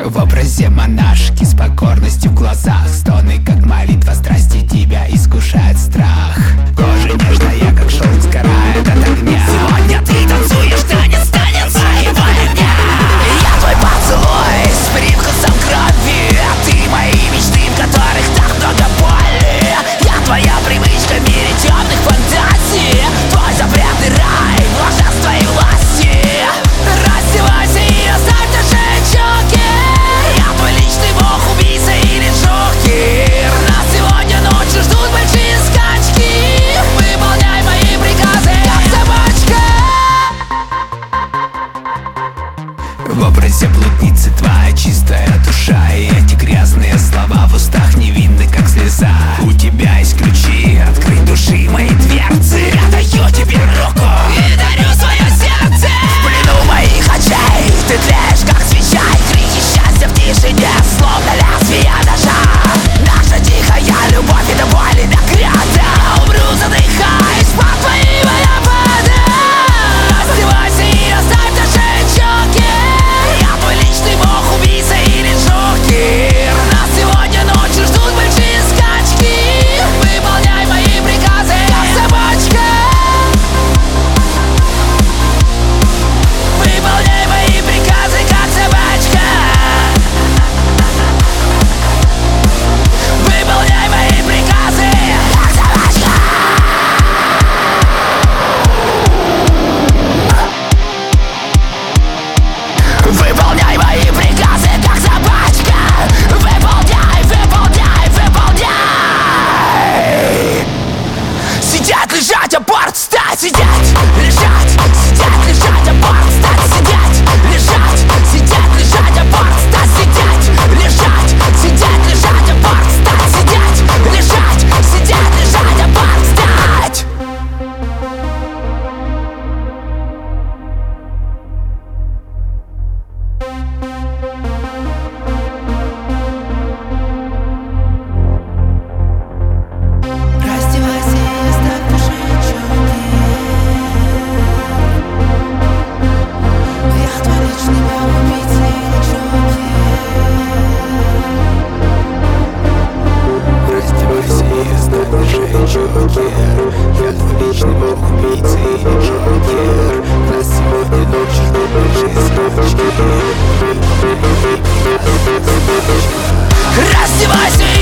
В образе монашки с покорностью в глазах, стоны как молитва страсти, тебя искушает страх. Кожа нежная, как шелк, сгорает от огня. Сегодня ты танцуешь танец, танец своего огня. Я твой поцелуй с привкусом крови. Ты мои мечты, в которых так много боли. Я твоя привычка в мире темных фантазий. Твой запретный рай, блаженство и власти. Раздевайся и оставь наши щеки. Я твой личный бог, убийца или джокер. Нас сегодня ночью ждут большие скачки. Выполняй мои приказы, как собачка. В образе блудницы твоя чистая душа, и эти грязные слова в устах невинны, как слеза. У тебя есть ключи, открой души мои дверцы. Я даю тебе руку и дарю свое сердце. В плену моих очей ты тлеешь, как свеча, и крики счастья в тишине, словно лезвие ножа. Наша тихая любовь — это боль и награда. Умру, задыхаясь под твои водопады. Раздевайся и оставь наши щеки. Я твой личный бог, убийца или джокер. Нас сегодня ночью ждут большие скачки. Выполняй мои приказы, как собачка. Выполняй мои приказы, как собачка. Выполняй мои приказы, как собачка. Выполняй мои приказы, как собачка. Выполняй, выполняй, выполняй. Сидеть, лежать, аборт, встать, сидеть, лежать, сидеть, лежать, аборт, встать, сидеть, лежать, сидеть, лежать, аборт, встать, сидеть, лежать, сидеть, лежать, аборт, встать, сидеть, лежать, сидеть, лежать, аборт, встать. Раздевайся и оставь наши щеки. Я твой личный бог, убийца или джокер. Раздевайся и оставь наши щеки. Я твой личный бог, убийца или джокер. Нас сегодня ночью ждут большие скачки. Раздевайся